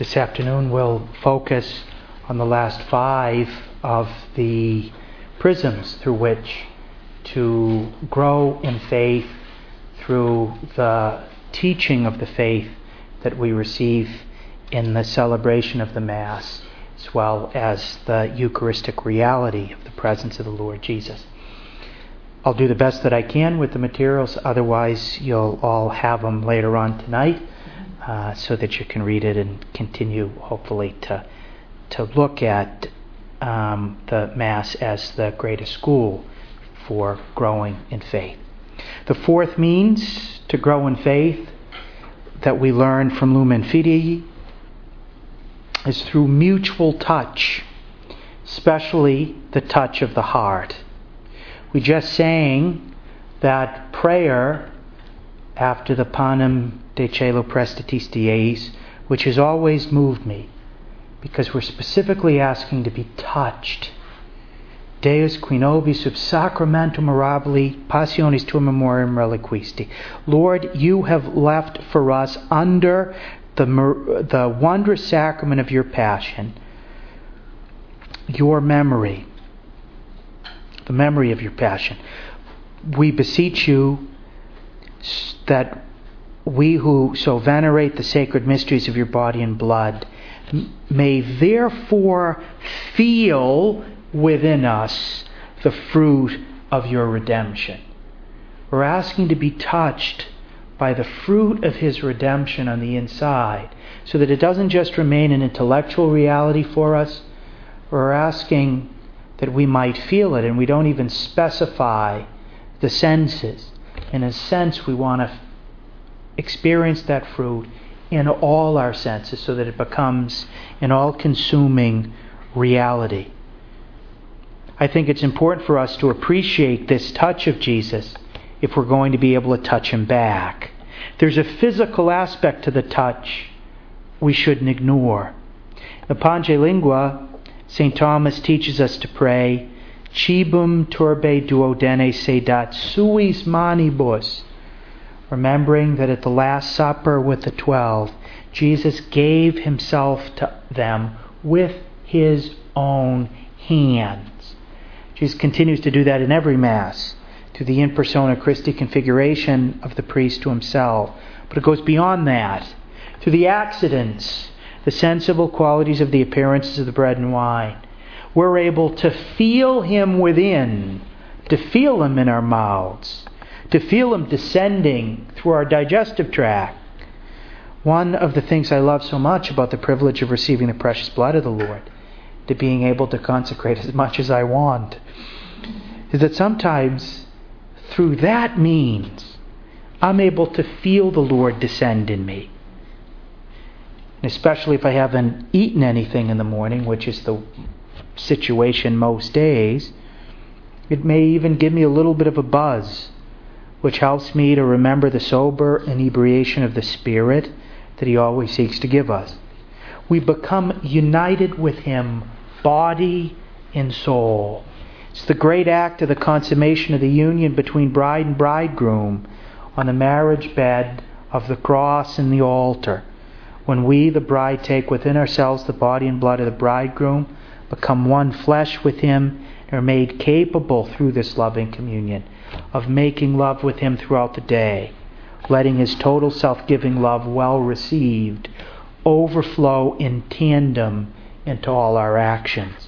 This afternoon we'll focus on the last 5 of the prisms through which to grow in faith through the teaching of the faith that we receive in the celebration of the Mass, as well as the Eucharistic reality of the presence of the Lord Jesus. I'll do the best that I can with the materials, otherwise you'll all have them later on tonight, so that you can read it and continue, hopefully, to look at the Mass as the greatest school for growing in faith. The fourth means to grow in faith that we learn from Lumen Fidei is through mutual touch, especially the touch of the heart. We just sang that prayer after the Panem de Celo Prestatis Dies, which has always moved me, because we're specifically asking to be touched. Deus qui nobis sub sacramentum mirabili passionis tua memoriam reliquisti. Lord, you have left for us under the wondrous sacrament of your passion, your memory, the memory of your passion. We beseech you that we who so venerate the sacred mysteries of your body and blood may therefore feel within us the fruit of your redemption. We're asking to be touched by the fruit of his redemption on the inside, so that it doesn't just remain an intellectual reality for us. We're asking that we might feel it, and we don't even specify the senses. In a sense, we want to experience that fruit in all our senses, so that it becomes an all-consuming reality. I think it's important for us to appreciate this touch of Jesus if we're going to be able to touch him back. There's a physical aspect to the touch we shouldn't ignore. In the Pange Lingua, St. Thomas teaches us to pray, Cibum turbe duodene sedat suis manibus, remembering that at the Last Supper with the 12, Jesus gave himself to them with his own hands. Jesus continues to do that in every Mass, through the in persona Christi configuration of the priest to himself. But it goes beyond that, through the accidents, the sensible qualities of the appearances of the bread and wine. We're able to feel him within, to feel him in our mouths, to feel him descending through our digestive tract. One of the things I love so much about the privilege of receiving the precious blood of the Lord, to being able to consecrate as much as I want, is that sometimes through that means I'm able to feel the Lord descend in me. And especially if I haven't eaten anything in the morning, which is the situation most days, it may even give me a little bit of a buzz, which helps me to remember the sober inebriation of the Spirit that he always seeks to give us. We become united with him, body and soul. It's the great act of the consummation of the union between bride and bridegroom on the marriage bed of the cross and the altar, when we, the bride, take within ourselves the body and blood of the bridegroom, become one flesh with him, and are made capable through this loving communion of making love with him throughout the day, letting his total self-giving love, well received, overflow in tandem into all our actions.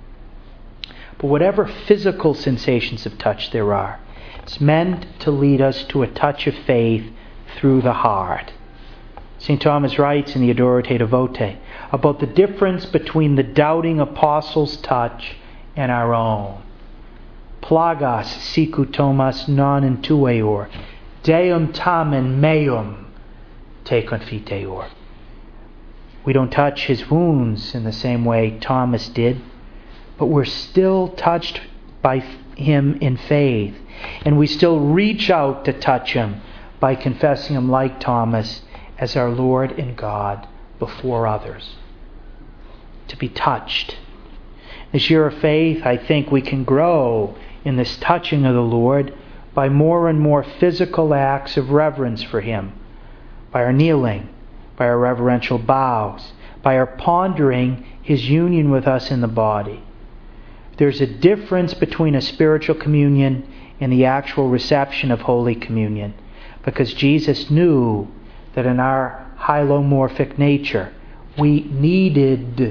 But whatever physical sensations of touch there are, it's meant to lead us to a touch of faith through the heart. St. Thomas writes in the Adoro Te Devote about the difference between the doubting apostle's touch and our own. Plagas sicu Thomas non intueor, Deum tamen meum te confiteor. We don't touch his wounds in the same way Thomas did, but we're still touched by him in faith, and we still reach out to touch him by confessing him like Thomas as our Lord and God before others. To be touched. This year of faith, I think we can grow in this touching of the Lord by more and more physical acts of reverence for him, by our kneeling, by our reverential bows, by our pondering His union with us in the body. There's a difference between a spiritual communion and the actual reception of Holy Communion, because Jesus knew that in our hylomorphic nature, we need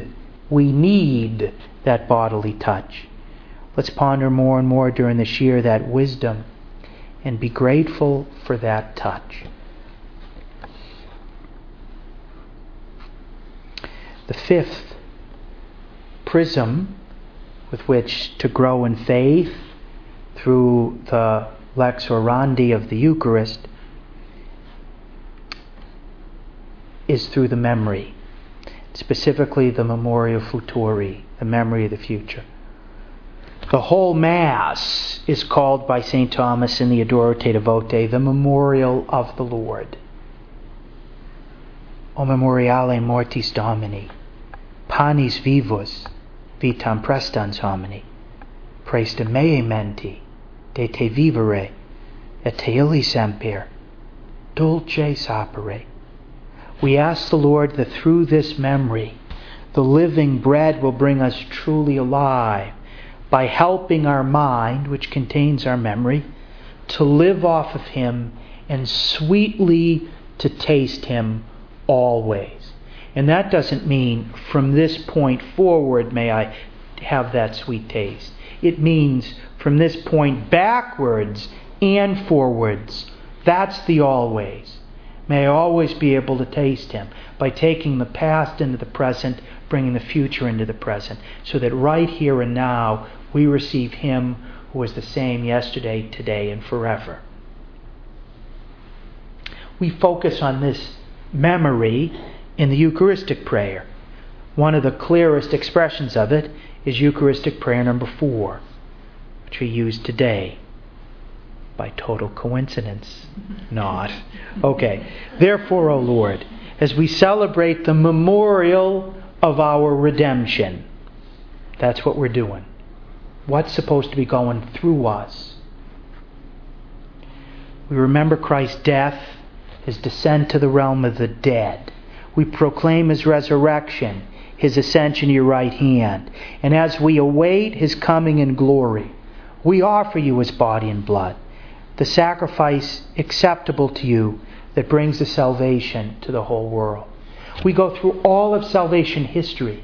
that bodily touch. Let's ponder more and more during this year that wisdom and be grateful for that touch. The fifth prism with which to grow in faith through the lex orandi of the Eucharist is through the memory, specifically the memoria futuri, the memory of the future. The whole Mass is called by St. Thomas in the Adoro Te Devote the memorial of the Lord. O memoriale mortis Domini, panis vivus, vitam prestans homini, praesta mea menti, de te vivere, et te illi semper, dulce sapere. We ask the Lord that through this memory, the living bread will bring us truly alive by helping our mind, which contains our memory, to live off of Him and sweetly to taste Him always. And that doesn't mean from this point forward may I have that sweet taste. It means from this point backwards and forwards. That's the always. May I always be able to taste Him by taking the past into the present, bringing the future into the present, so that right here and now we receive Him who is the same yesterday, today, and forever. We focus on this memory in the Eucharistic prayer. One of the clearest expressions of it is Eucharistic prayer number 4, which we use today. By total coincidence, not. Okay. Therefore, O Lord, as we celebrate the memorial of our redemption, that's what we're doing. What's supposed to be going through us? We remember Christ's death, His descent to the realm of the dead. We proclaim His resurrection, His ascension to your right hand. And as we await His coming in glory, we offer you His body and blood, the sacrifice acceptable to you that brings the salvation to the whole world. We go through all of salvation history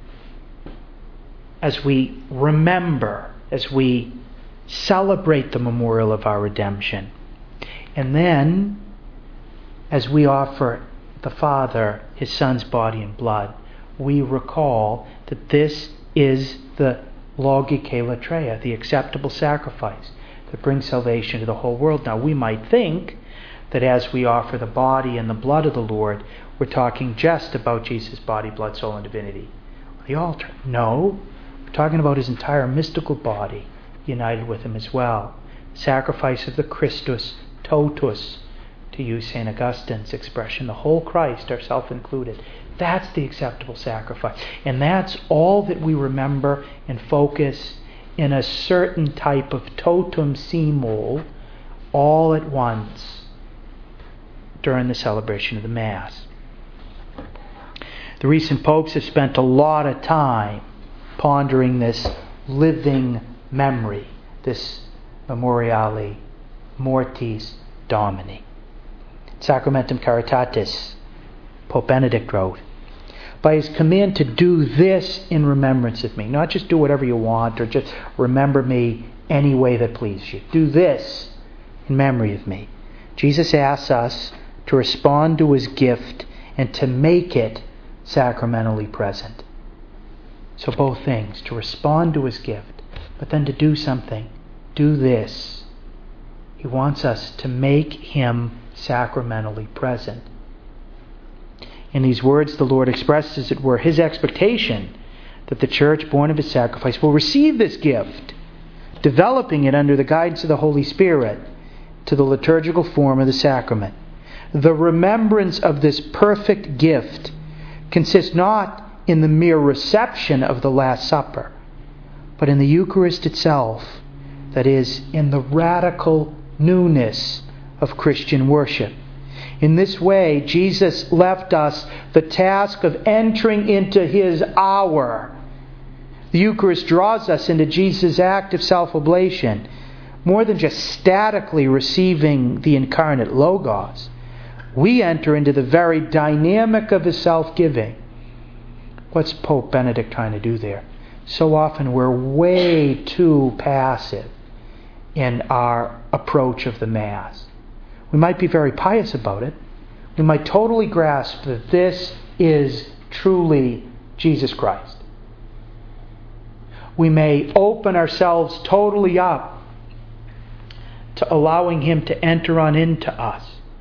as we remember, as we celebrate the memorial of our redemption. And then, as we offer the Father His Son's body and blood, we recall that this is the logike latreia, the acceptable sacrifice that brings salvation to the whole world. Now, we might think that as we offer the body and the blood of the Lord, we're talking just about Jesus' body, blood, soul, and divinity on the altar. No, we're talking about His entire mystical body united with Him as well. Sacrifice of the Christus totus, to use St. Augustine's expression, the whole Christ, ourself included. That's the acceptable sacrifice. And that's all that we remember and focus in a certain type of totum simul all at once during the celebration of the Mass. The recent popes have spent a lot of time pondering this living memory, this memoriale mortis Domini. Sacramentum Caritatis, Pope Benedict wrote, by his command to do this in remembrance of me. Not just do whatever you want or just remember me any way that pleases you. Do this in memory of me. Jesus asks us to respond to His gift and to make it sacramentally present. So both things, to respond to His gift, but then to do something. Do this. He wants us to make Him sacramentally present. In these words, the Lord expresses, as it were, His expectation that the Church, born of His sacrifice, will receive this gift, developing it under the guidance of the Holy Spirit to the liturgical form of the sacrament. The remembrance of this perfect gift consists not in the mere reception of the Last Supper, but in the Eucharist itself, that is, in the radical newness of Christian worship. In this way, Jesus left us the task of entering into His hour. The Eucharist draws us into Jesus' act of self-oblation, more than just statically receiving the incarnate Logos. We enter into the very dynamic of His self-giving. What's Pope Benedict trying to do there? So often we're way too passive in our approach of the Mass. We might be very pious about it. We might totally grasp that this is truly Jesus Christ. We may open ourselves totally up to allowing Him to enter on into us.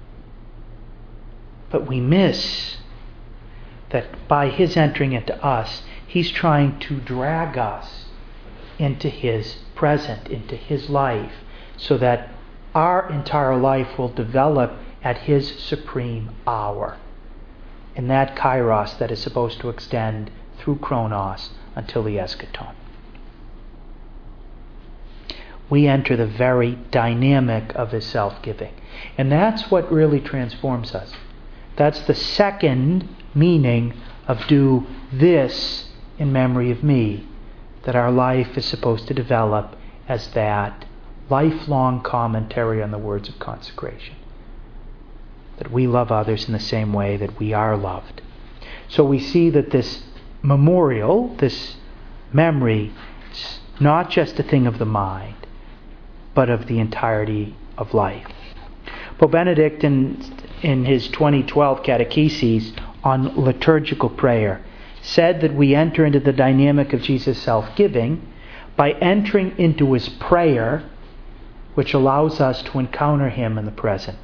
But we miss that by His entering into us, He's trying to drag us into His present, into His life, so that our entire life will develop at His supreme hour. In that kairos that is supposed to extend through chronos until the eschaton. We enter the very dynamic of His self-giving. And that's what really transforms us. That's the second meaning of do this in memory of me. That our life is supposed to develop as that lifelong commentary on the words of consecration. That we love others in the same way that we are loved. So we see that this memorial, this memory, is not just a thing of the mind, but of the entirety of life. Pope Benedict, in his 2012 catechesis on liturgical prayer, said that we enter into the dynamic of Jesus' self-giving by entering into His prayer, which allows us to encounter Him in the present.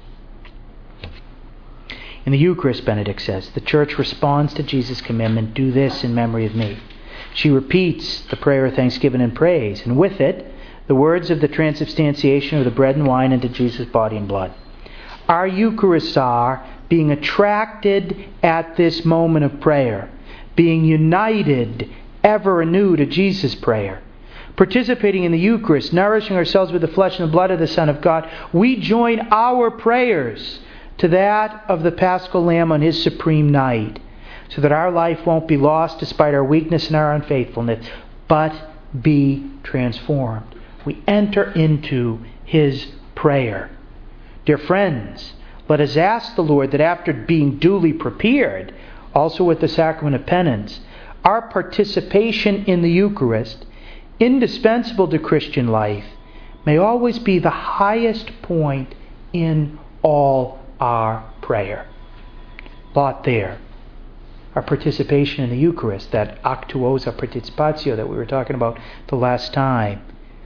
In the Eucharist, Benedict says, the Church responds to Jesus' commandment, do this in memory of me. She repeats the prayer of thanksgiving and praise, and with it, the words of the transubstantiation of the bread and wine into Jesus' body and blood. Our Eucharists are being attracted at this moment of prayer, being united ever anew to Jesus' prayer. Participating in the Eucharist, nourishing ourselves with the flesh and the blood of the Son of God, we join our prayers to that of the Paschal Lamb on His supreme night, so that our life won't be lost despite our weakness and our unfaithfulness, but be transformed. We enter into His prayer. Dear friends, let us ask the Lord that after being duly prepared, also with the sacrament of penance, our participation in the Eucharist, indispensable to Christian life, may always be the highest point in all our prayer. Lot there. Our participation in the Eucharist, that actuosa participatio that we were talking about the last time,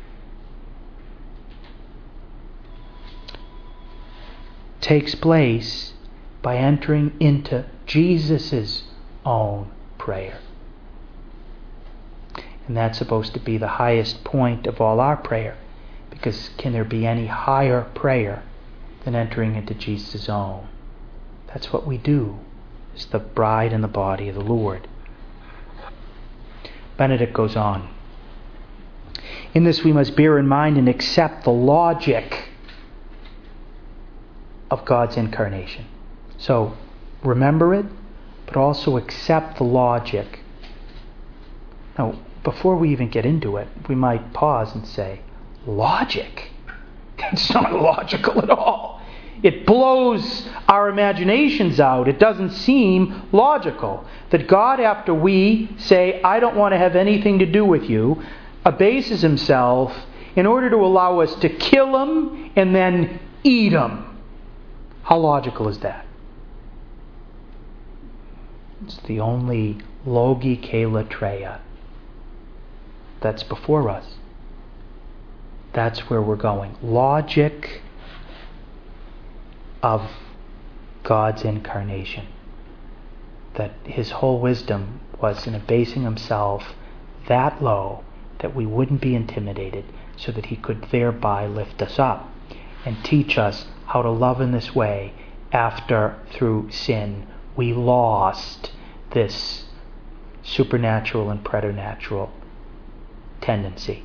takes place by entering into Jesus' own prayer. And that's supposed to be the highest point of all our prayer, because can there be any higher prayer than entering into Jesus' own? That's what we do as the bride and the body of the Lord. Benedict goes on. In this we must bear in mind and accept the logic of God's incarnation. So, remember it, but also accept the logic. Now, before we even get into it, we might pause and say, logic? It's not logical at all. It blows our imaginations out. It doesn't seem logical. That God, after we say, I don't want to have anything to do with you, abases Himself in order to allow us to kill Him and then eat Him. How logical is that? It's the only logike latreia that's before us. That's where we're going. Logic of God's incarnation. That His whole wisdom was in abasing Himself that low that we wouldn't be intimidated, so that He could thereby lift us up and teach us how to love in this way after, through sin, we lost this supernatural and preternatural tendency.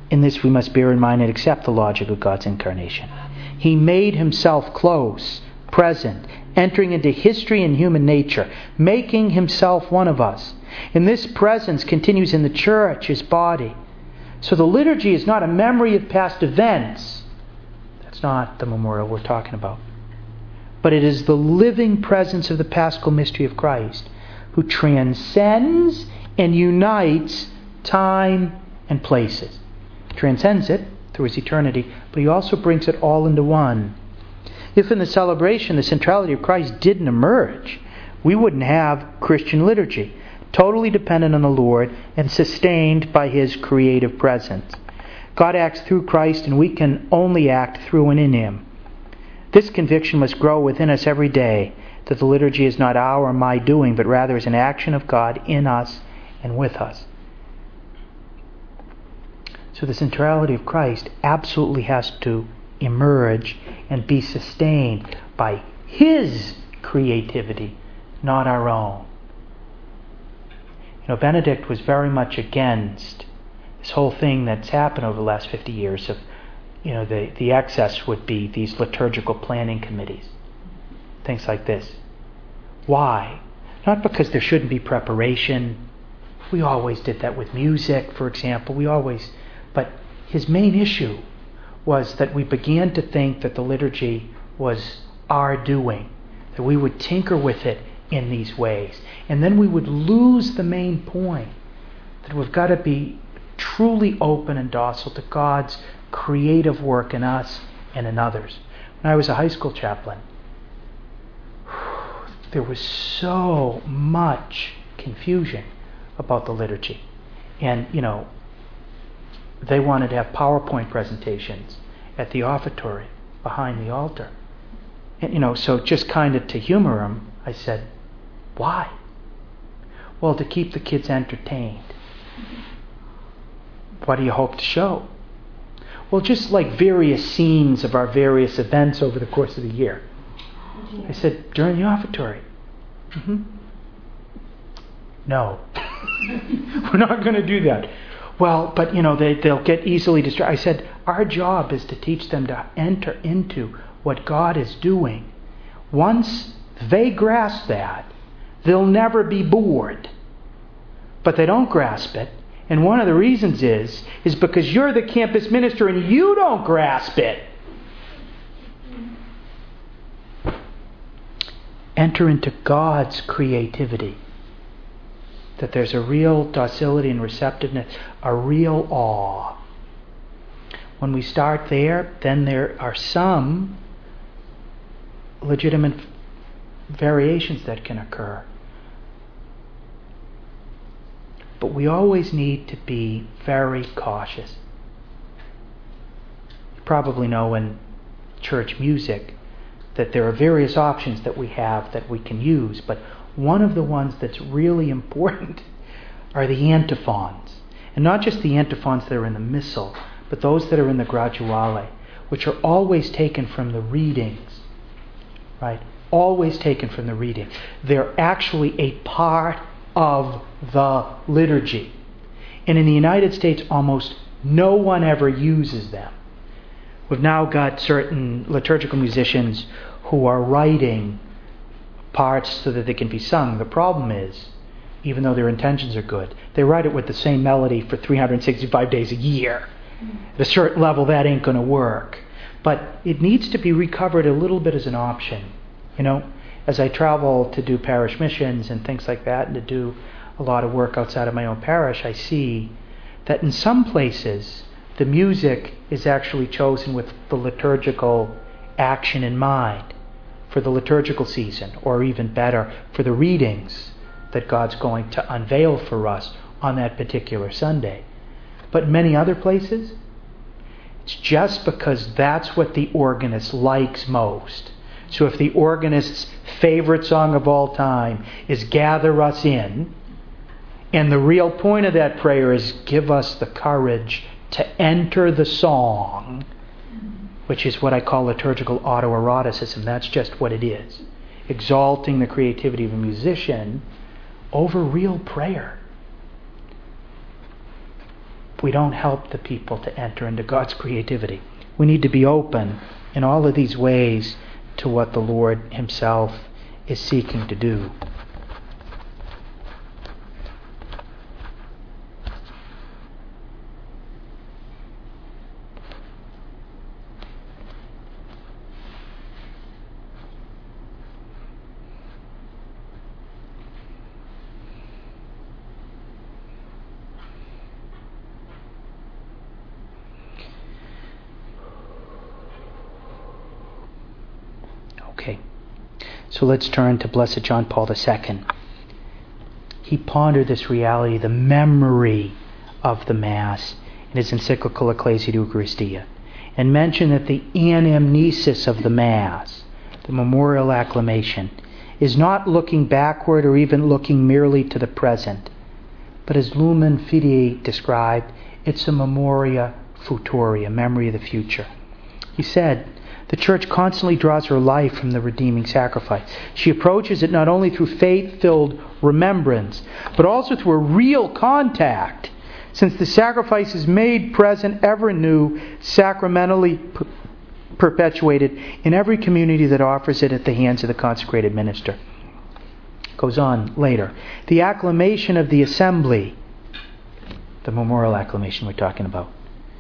In this we must bear in mind and accept the logic of God's incarnation. He made himself close, present, entering into history and human nature, making himself one of us. And this presence continues in the church, his body. So the liturgy is not a memory of past events. That's not the memorial we're talking about. But it is the living presence of the Paschal mystery of Christ, who transcends and unites time and places. Transcends it through his eternity, but he also brings it all into one. If in the celebration the centrality of Christ didn't emerge, we wouldn't have Christian liturgy, totally dependent on the Lord and sustained by his creative presence. God acts through Christ, and we can only act through and in him. This conviction must grow within us every day, that the liturgy is not our or my doing, but rather is an action of God in us and with us. So the centrality of Christ absolutely has to emerge and be sustained by his creativity, not our own. Benedict was very much against this whole thing that's happened over the last 50 years of, the excess would be these liturgical planning committees, things like this. Why? Not because there shouldn't be preparation. We always did that with music, for example. But his main issue was that we began to think that the liturgy was our doing, that we would tinker with it in these ways. And then we would lose the main point, that we've got to be truly open and docile to God's creative work in us and in others. When I was a high school chaplain, there was so much confusion about the liturgy. And, they wanted to have PowerPoint presentations at the offertory behind the altar. And, so just kind of to humor them, I said, why? Well, to keep the kids entertained. What do you hope to show? Well, just like various scenes of our various events over the course of the year. I said, during the offertory. No. We're not going to do that. Well, but they'll get easily distracted. I said, our job is to teach them to enter into what God is doing. Once they grasp that, they'll never be bored. But they don't grasp it. And one of the reasons is because you're the campus minister and you don't grasp it. Enter into God's creativity. That there's a real docility and receptiveness, a real awe. When we start there, then there are some legitimate variations that can occur. But we always need to be very cautious. You probably know in church music that there are various options that we have that we can use, but one of the ones that's really important are the antiphons. And not just the antiphons that are in the Missal, but those that are in the Graduale, which are always taken from the readings. Right? Always taken from the reading. They're actually a part of the liturgy. And in the United States, almost no one ever uses them. We've now got certain liturgical musicians who are writing parts so that they can be sung. The problem is, even though their intentions are good, they write it with the same melody for 365 days a year. At a certain level, that ain't going to work. But it needs to be recovered a little bit as an option. As I travel to do parish missions and things like that, and to do a lot of work outside of my own parish, I see that in some places, the music is actually chosen with the liturgical action in mind for the liturgical season, or even better, for the readings that God's going to unveil for us on that particular Sunday. But in many other places, it's just because that's what the organist likes most. So if the organist's favorite song of all time is Gather Us In, and the real point of that prayer is give us the courage to enter the song, which is what I call liturgical autoeroticism. That's just what it is. Exalting the creativity of a musician over real prayer. we don't help the people to enter into God's creativity. We need to be open in all of these ways to what the Lord Himself is seeking to do. Okay, so let's turn to Blessed John Paul II. He pondered this reality, the memory of the Mass, in his encyclical Ecclesia Eucharistia, and mentioned that the anamnesis of the Mass, the memorial acclamation, is not looking backward or even looking merely to the present, but as Lumen Fidei described, it's a memoria futuri, a memory of the future. He said, the Church constantly draws her life from the redeeming sacrifice. She approaches it not only through faith-filled remembrance, but also through a real contact, since the sacrifice is made present ever new, sacramentally perpetuated in every community that offers it at the hands of the consecrated minister. Goes on later. The acclamation of the assembly, the memorial acclamation we're talking about,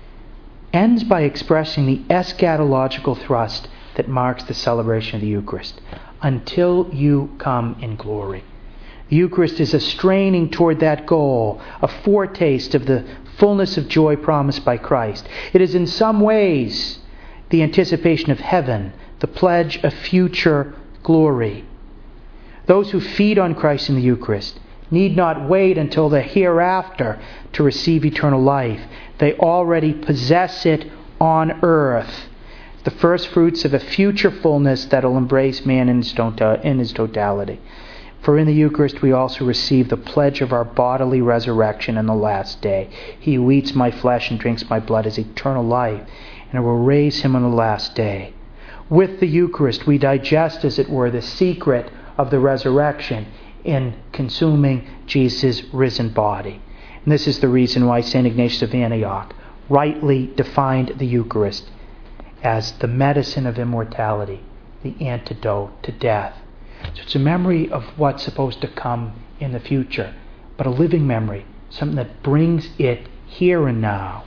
ends by expressing the eschatological thrust that marks the celebration of the Eucharist. Until you come in glory. The Eucharist is a straining toward that goal, a foretaste of the fullness of joy promised by Christ. It is in some ways the anticipation of heaven, the pledge of future glory. Those who feed on Christ in the Eucharist need not wait until the hereafter to receive eternal life. They already possess it on earth. The first fruits of a future fullness that will embrace man in his totality. For in the Eucharist we also receive the pledge of our bodily resurrection in the last day. He who eats my flesh and drinks my blood has eternal life, and I will raise him on the last day. With the Eucharist we digest, as it were, the secret of the resurrection in consuming Jesus' risen body. And this is the reason why St. Ignatius of Antioch rightly defined the Eucharist as the medicine of immortality, the antidote to death. So it's a memory of what's supposed to come in the future, but a living memory, something that brings it here and now.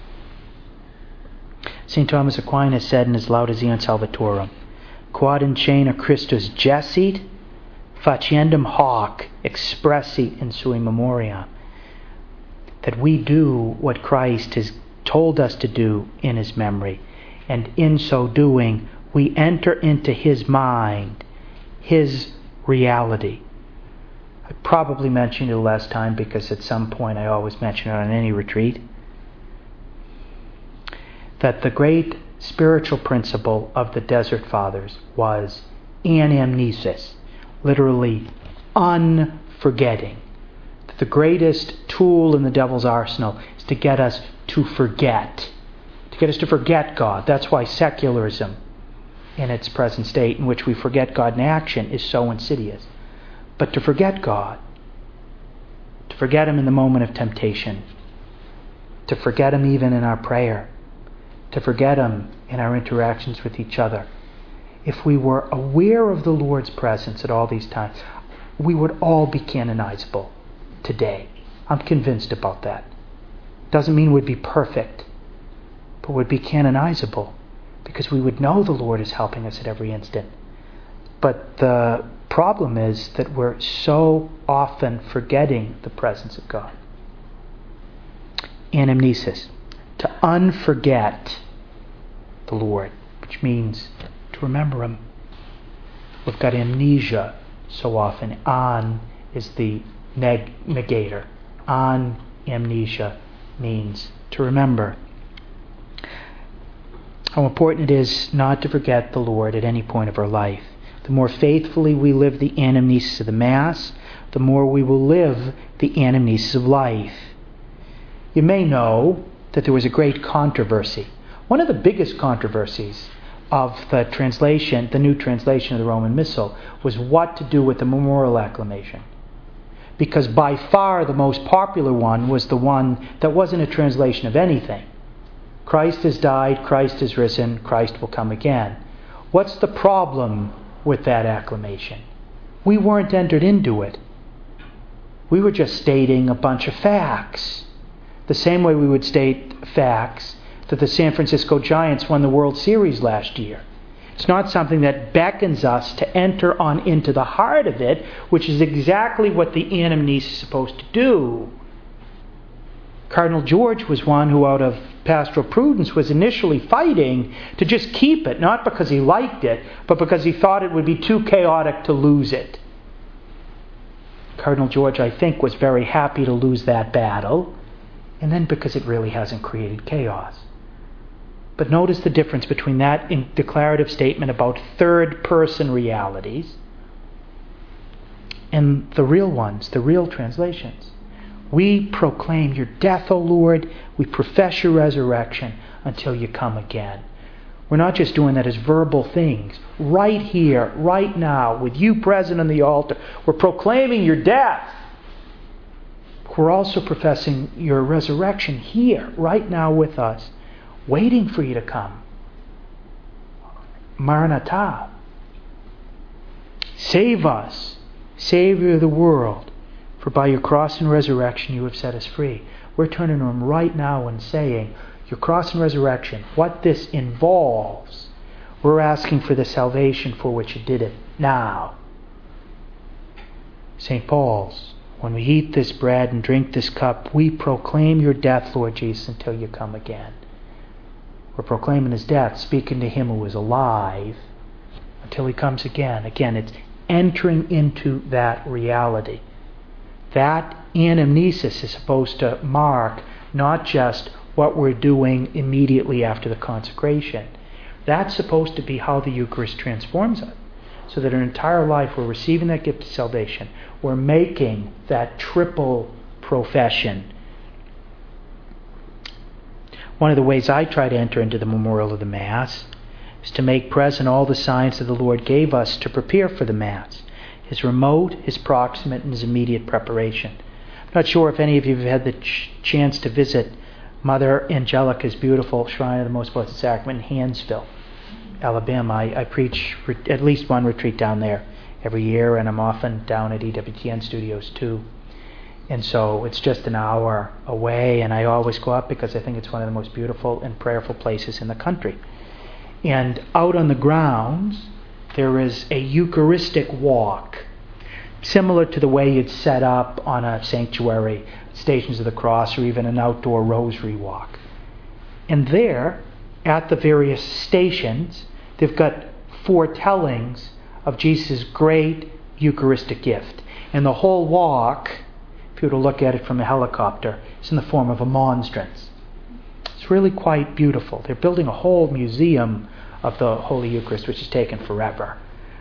St. Thomas Aquinas said in his Laudazione Salvatorum, Quod in cena Christus gessit, faciendum hoc expressit in sui memoria. That we do what Christ has told us to do in His memory, and in so doing we enter into His mind, His reality. I probably mentioned it last time because at some point I always mention it on any retreat, that the great spiritual principle of the Desert Fathers was anamnesis, literally unforgetting. The greatest tool in the devil's arsenal is to get us to forget. To get us to forget God. That's why secularism, in its present state, in which we forget God in action, is so insidious. But to forget God, to forget Him in the moment of temptation, to forget Him even in our prayer, to forget Him in our interactions with each other. If we were aware of the Lord's presence at all these times, we would all be canonizable today. I'm convinced about that. Doesn't mean we'd be perfect, but would be canonizable because we would know the Lord is helping us at every instant. But the problem is that we're so often forgetting the presence of God. Anamnesis, to unforget the Lord, which means to remember Him. We've got amnesia so often. An is the negator. An amnesia means to remember. How important it is not to forget the Lord at any point of our life. The more faithfully we live the anamnesis of the Mass, the more we will live the anamnesis of life. You may know that there was a great controversy. One of the biggest controversies of the translation, the new translation of the Roman Missal, was what to do with the memorial acclamation. because by far the most popular one was the one that wasn't a translation of anything. Christ has died, Christ has risen, Christ will come again. What's the problem with that acclamation? We weren't entered into it. We were just stating a bunch of facts. The same way we would state facts that the San Francisco Giants won the World Series last year. It's not something that beckons us to enter on into the heart of it, which is exactly what the anamnesis is supposed to do. Cardinal George was one who, out of pastoral prudence, was initially fighting to just keep it, not because he liked it, but because he thought it would be too chaotic to lose it. Cardinal George, I think, was very happy to lose that battle, and then because it really hasn't created chaos. But notice the difference between that declarative statement about third-person realities and the real ones, the real translations. We proclaim your death, O Lord. We profess your resurrection until you come again. We're not just doing that as verbal things. Right here, right now, with you present on the altar, we're proclaiming your death. We're also professing your resurrection here, right now with us, waiting for you to come. Maranatha. Save us, Savior of the world, for by your cross and resurrection you have set us free. We're turning to him right now and saying, your cross and resurrection, what this involves, we're asking for the salvation for which you did it now. St. Paul's, when we eat this bread and drink this cup, we proclaim your death, Lord Jesus, until you come again. We're proclaiming his death, speaking to him who is alive, until he comes again. Again, it's entering into that reality. That anamnesis is supposed to mark not just what we're doing immediately after the consecration. That's supposed to be how the Eucharist transforms us. So that our entire life we're receiving that gift of salvation. We're making that triple profession. One of the ways I try to enter into the memorial of the Mass is to make present all the signs that the Lord gave us to prepare for the Mass. His remote, his proximate, and his immediate preparation. I'm not sure if any of you have had the chance to visit Mother Angelica's beautiful Shrine of the Most Blessed Sacrament in Hansville, Alabama. I preach at least one retreat down there every year, and I'm often down at EWTN Studios too. And so it's just an hour away, and I always go up because I think it's one of the most beautiful and prayerful places in the country. And out on the grounds, there is a Eucharistic walk, similar to the way you'd set up on a sanctuary, Stations of the Cross, or even an outdoor rosary walk. And there, at the various stations, they've got foretellings of Jesus' great Eucharistic gift. And the whole walk, if you were to look at it from a helicopter, is in the form of a monstrance. It's really quite beautiful. They're building a whole museum of the Holy Eucharist, which has taken forever,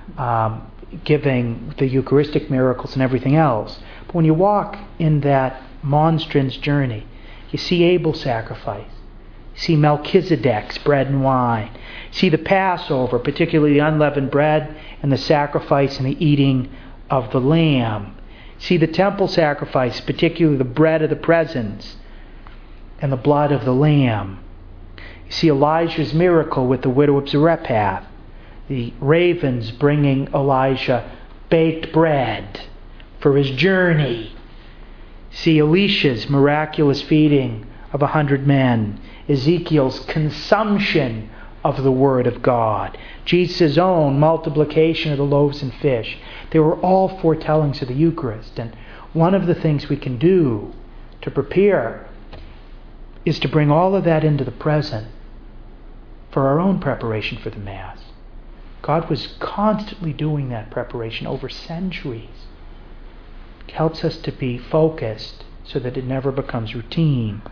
giving the Eucharistic miracles and everything else. But when you walk in that monstrance journey, you see Abel's sacrifice, you see Melchizedek's bread and wine, you see the Passover, particularly the unleavened bread and the sacrifice and the eating of the lamb. You see the temple sacrifice, particularly the bread of the presence and the blood of the lamb. You see Elijah's miracle with the widow of Zarephath, the ravens bringing Elijah baked bread for his journey. See Elisha's miraculous feeding of 100 men, Ezekiel's consumption of the Word of God, Jesus' own multiplication of the loaves and fish. They were all foretellings of the Eucharist. And one of the things we can do to prepare is to bring all of that into the present for our own preparation for the Mass. God was constantly doing that preparation over centuries. It helps us to be focused so that it never becomes routine.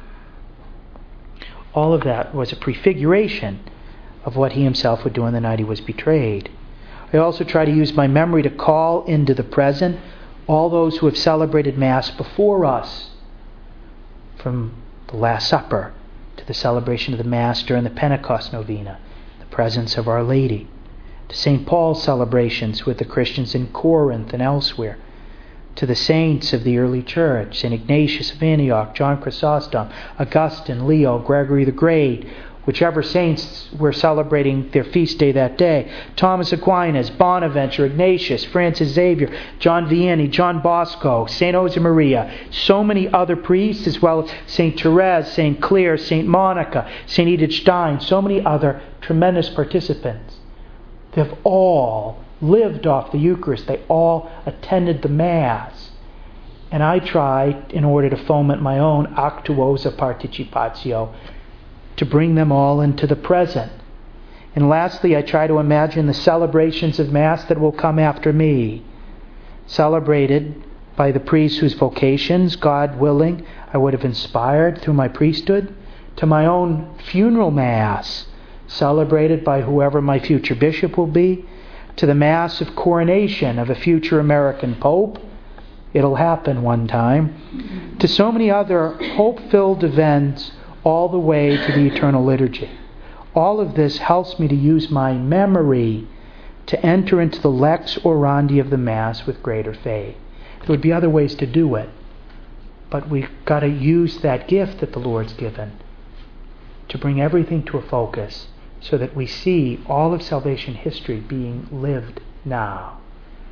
All of that was a prefiguration of what he himself would do on the night he was betrayed. I also try to use my memory to call into the present all those who have celebrated Mass before us, from the Last Supper to the celebration of the Mass during the Pentecost Novena, the presence of Our Lady, to St. Paul's celebrations with the Christians in Corinth and elsewhere, to the saints of the early church, St. Ignatius of Antioch, John Chrysostom, Augustine, Leo, Gregory the Great, whichever saints were celebrating their feast day that day, Thomas Aquinas, Bonaventure, Ignatius, Francis Xavier, John Vianney, John Bosco, St. Josemaria, so many other priests, as well as St. Therese, St. Clare, St. Monica, St. Edith Stein, so many other tremendous participants. They've all lived off the Eucharist. They all attended the Mass. And I tried, in order to foment my own actuosa participatio, to bring them all into the present. And lastly, I try to imagine the celebrations of Mass that will come after me, celebrated by the priests whose vocations, God willing, I would have inspired through my priesthood, to my own funeral Mass, celebrated by whoever my future bishop will be, to the Mass of coronation of a future American Pope. It'll happen one time. To so many other hope-filled events, all the way to the eternal liturgy. All of this helps me to use my memory to enter into the lex orandi of the Mass with greater faith. There would be other ways to do it, but we've got to use that gift that the Lord's given to bring everything to a focus so that we see all of salvation history being lived now.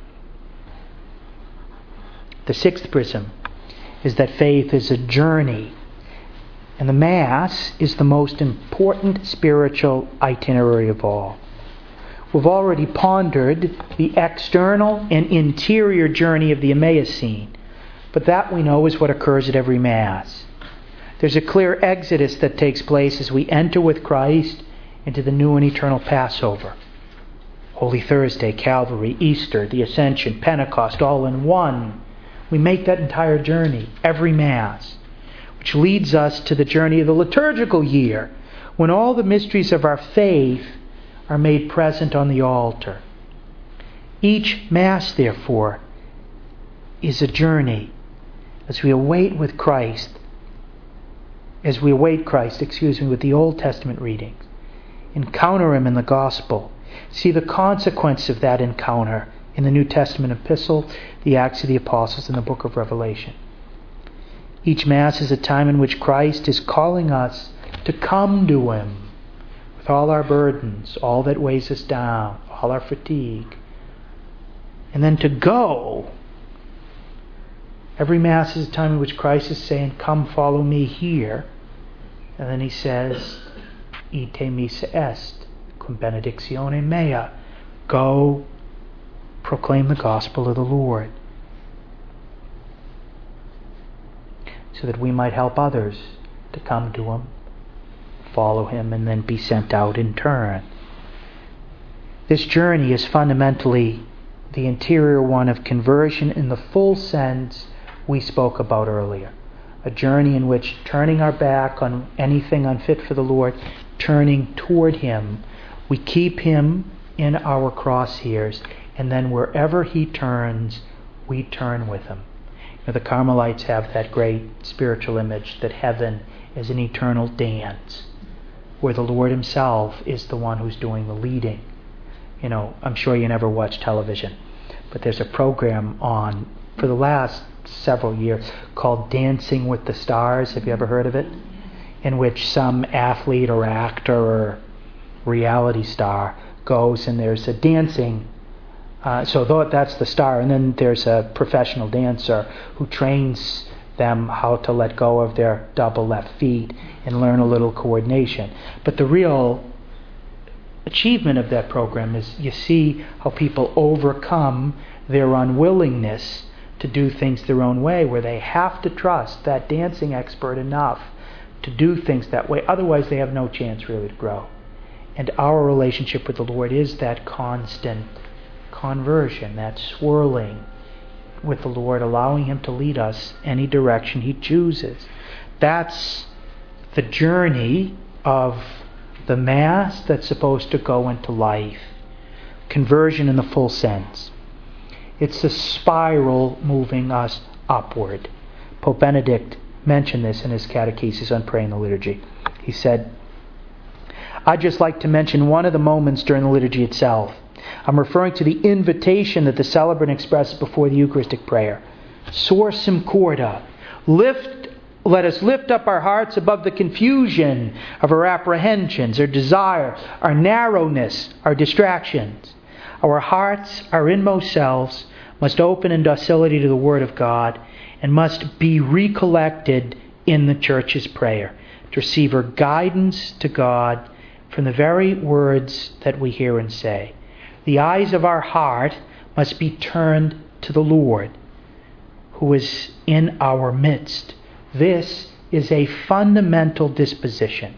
The sixth prism is that faith is a journey. And the Mass is the most important spiritual itinerary of all. We've already pondered the external and interior journey of the Emmaus scene, but that we know is what occurs at every Mass. There's a clear exodus that takes place as we enter with Christ into the new and eternal Passover. Holy Thursday, Calvary, Easter, the Ascension, Pentecost, all in one. We make that entire journey, every Mass, which leads us to the journey of the liturgical year, when all the mysteries of our faith are made present on the altar. Each Mass, therefore, is a journey as we await Christ with the Old Testament readings, encounter Him in the Gospel, see the consequence of that encounter in the New Testament epistle, the Acts of the Apostles, and the book of Revelation. Each Mass is a time in which Christ is calling us to come to Him with all our burdens, all that weighs us down, all our fatigue, and then to go. Every Mass is a time in which Christ is saying, "Come, follow me here." And then He says, "Ite missa est, cum benedictione mea." Go, proclaim the gospel of the Lord, so that we might help others to come to Him, follow Him, and then be sent out in turn. This journey is fundamentally the interior one of conversion in the full sense we spoke about earlier. A journey in which, turning our back on anything unfit for the Lord, turning toward Him, we keep Him in our crosshairs, and then wherever He turns, we turn with Him. The Carmelites have that great spiritual image that heaven is an eternal dance where the Lord Himself is the one who's doing the leading. I'm sure you never watch television, but there's a program on for the last several years called Dancing with the Stars. Have you ever heard of it? In which some athlete or actor or reality star goes and there's a dancing so that's the star, and then there's a professional dancer who trains them how to let go of their double left feet and learn a little coordination. But the real achievement of that program is you see how people overcome their unwillingness to do things their own way, where they have to trust that dancing expert enough to do things that way. Otherwise, they have no chance really to grow. And our relationship with the Lord is that constant conversion, that swirling with the Lord, allowing Him to lead us any direction He chooses. That's the journey of the Mass that's supposed to go into life. Conversion in the full sense. It's a spiral moving us upward. Pope Benedict mentioned this in his catechesis on praying the liturgy. He said, "I'd just like to mention one of the moments during the liturgy itself. I'm referring to the invitation that the celebrant expresses before the Eucharistic prayer. Sorsum corda. Let us lift up our hearts above the confusion of our apprehensions, our desire, our narrowness, our distractions. Our hearts, our inmost selves, must open in docility to the Word of God and must be recollected in the church's prayer to receive our guidance to God from the very words that we hear and say. The eyes of our heart must be turned to the Lord, who is in our midst. This is a fundamental disposition,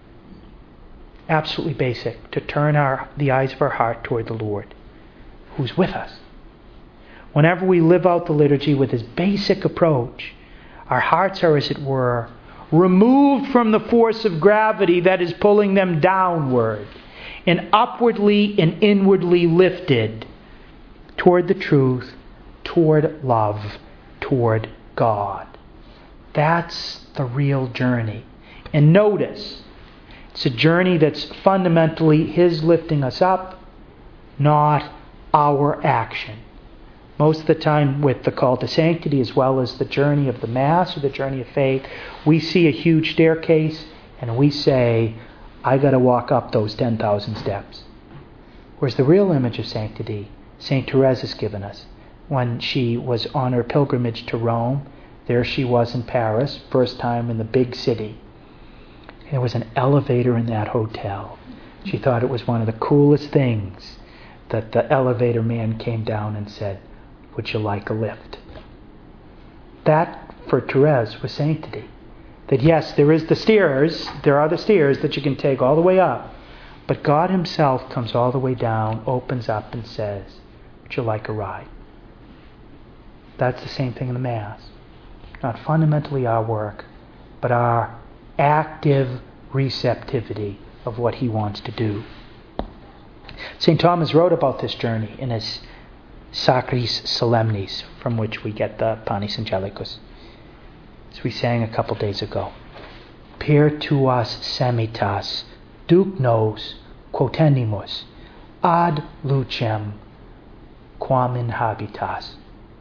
absolutely basic, to turn the eyes of our heart toward the Lord, who's with us. Whenever we live out the liturgy with this basic approach, our hearts are, as it were, removed from the force of gravity that is pulling them downward, and upwardly and inwardly lifted toward the truth, toward love, toward God. That's the real journey. And notice, it's a journey that's fundamentally His lifting us up, not our action. Most of the time with the call to sanctity, as well as the journey of the Mass or the journey of faith, we see a huge staircase and we say, I got to walk up those 10,000 steps. Whereas the real image of sanctity, St. Therese has given us. When she was on her pilgrimage to Rome, there she was in Paris, first time in the big city. And there was an elevator in that hotel. She thought it was one of the coolest things that the elevator man came down and said, would you like a lift? That, for Therese, was sanctity. That yes, there are the stairs that you can take all the way up, but God Himself comes all the way down, opens up and says, would you like a ride? That's the same thing in the Mass. Not fundamentally our work, but our active receptivity of what He wants to do. St. Thomas wrote about this journey in his Sacris Solemnis, from which we get the Panis Angelicus, as we sang a couple days ago. Per tuas semitas, duc nos quotendimus, ad lucem quam in habitas.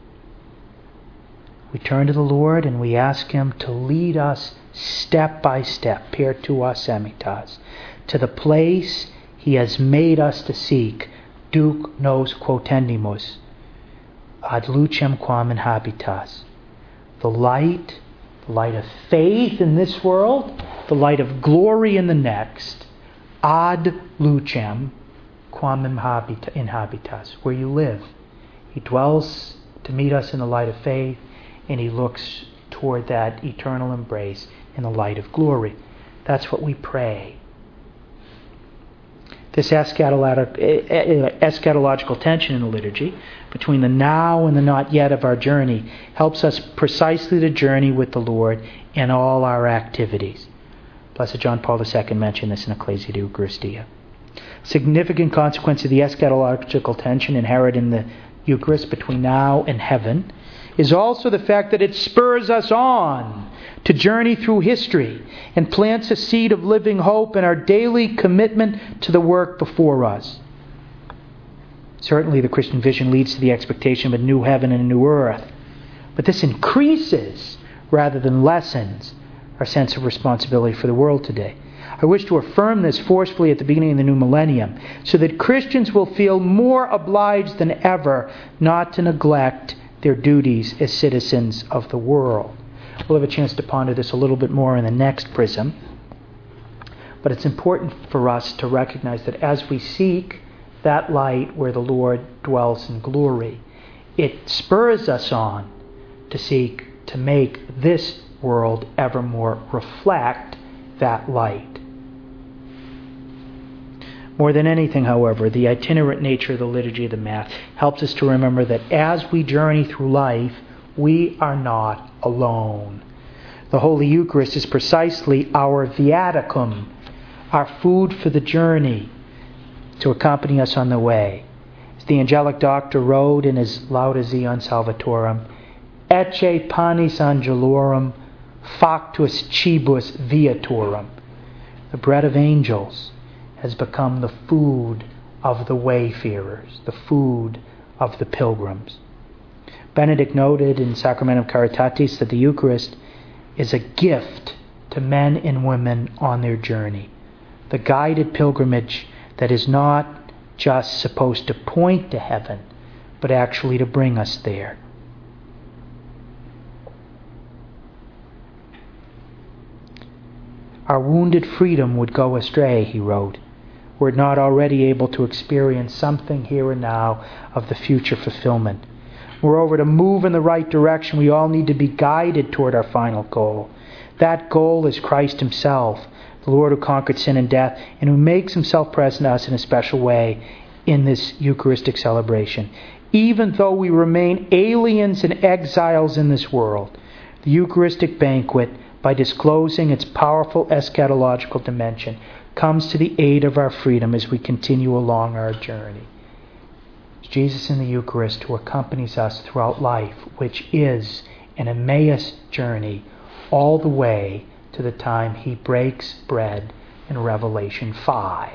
We turn to the Lord and we ask Him to lead us step by step, per tuas semitas, to the place He has made us to seek, duc nos quotendimus, ad lucem quam in habitas. The light of faith in this world, the light of glory in the next, ad lucem quam in habitas, where you live. He dwells to meet us in the light of faith, and He looks toward that eternal embrace in the light of glory. That's what we pray. This eschatological tension in the liturgy between the now and the not yet of our journey helps us precisely to journey with the Lord in all our activities. Blessed John Paul II mentioned this in Ecclesia de Eucharistia. Significant consequence of the eschatological tension inherent in the Eucharist between now and heaven is also the fact that it spurs us on to journey through history and plants a seed of living hope in our daily commitment to the work before us. Certainly the Christian vision leads to the expectation of a new heaven and a new earth, but this increases rather than lessens our sense of responsibility for the world today. I wish to affirm this forcefully at the beginning of the new millennium so that Christians will feel more obliged than ever not to neglect their duties as citizens of the world. We'll have a chance to ponder this a little bit more in the next prism. But it's important for us to recognize that as we seek that light where the Lord dwells in glory, it spurs us on to seek to make this world ever more reflect that light. More than anything, however, the itinerant nature of the liturgy of the Mass helps us to remember that as we journey through life, we are not alone. The Holy Eucharist is precisely our viaticum, our food for the journey, to accompany us on the way. As the angelic doctor wrote in his Lauda Zion Salvatorum, Ecce panis angelorum, factus cibus viatorum. The bread of angels has become the food of the wayfarers, the food of the pilgrims. Benedict noted in Sacramentum Caritatis that the Eucharist is a gift to men and women on their journey. The guided pilgrimage that is not just supposed to point to heaven, but actually to bring us there. Our wounded freedom would go astray, he wrote, were it not already able to experience something here and now of the future fulfillment. Moreover, to move in the right direction, we all need to be guided toward our final goal. That goal is Christ himself, the Lord who conquered sin and death, and who makes himself present to us in a special way in this Eucharistic celebration. Even though we remain aliens and exiles in this world, the Eucharistic banquet, by disclosing its powerful eschatological dimension, comes to the aid of our freedom as we continue along our journey. It's Jesus in the Eucharist who accompanies us throughout life, which is an Emmaus journey all the way to the time he breaks bread in Revelation 5.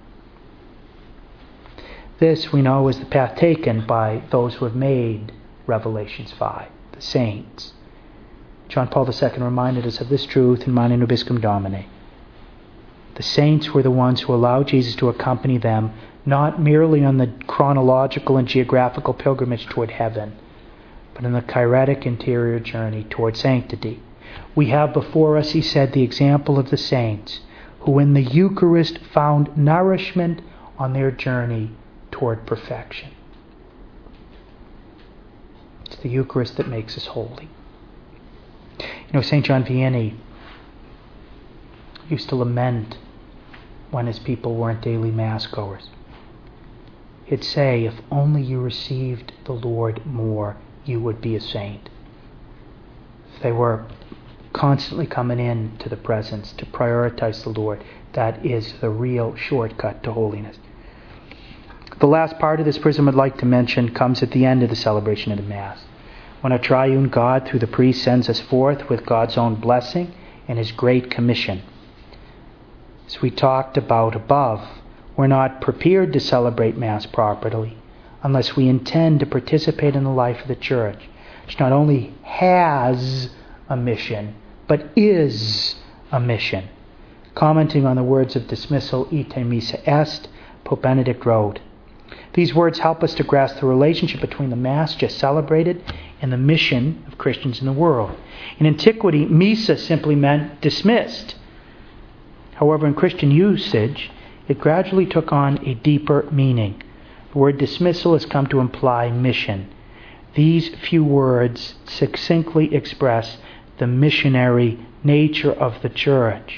This, we know, is the path taken by those who have made Revelations 5, the saints. John Paul II reminded us of this truth in Mane Nobiscum Domine. The saints were the ones who allowed Jesus to accompany them, not merely on the chronological and geographical pilgrimage toward heaven, but in the chiretic interior journey toward sanctity. We have before us, he said, the example of the saints, who in the Eucharist found nourishment on their journey toward perfection. It's the Eucharist that makes us holy. St. John Vianney used to lament when his people weren't daily Mass goers. He'd say, if only you received the Lord more, you would be a saint. If they were constantly coming in to the presence to prioritize the Lord, that is the real shortcut to holiness. The last part of this prism I'd like to mention comes at the end of the celebration of the Mass, when a triune God through the priest sends us forth with God's own blessing and his great commission. As we talked about above, we're not prepared to celebrate Mass properly unless we intend to participate in the life of the Church, which not only has a mission, but is a mission. Commenting on the words of dismissal, Ite missa est, Pope Benedict wrote, these words help us to grasp the relationship between the Mass just celebrated and the mission of Christians in the world. In antiquity, missa simply meant dismissed. However, in Christian usage, it gradually took on a deeper meaning. The word dismissal has come to imply mission. These few words succinctly express the missionary nature of the Church.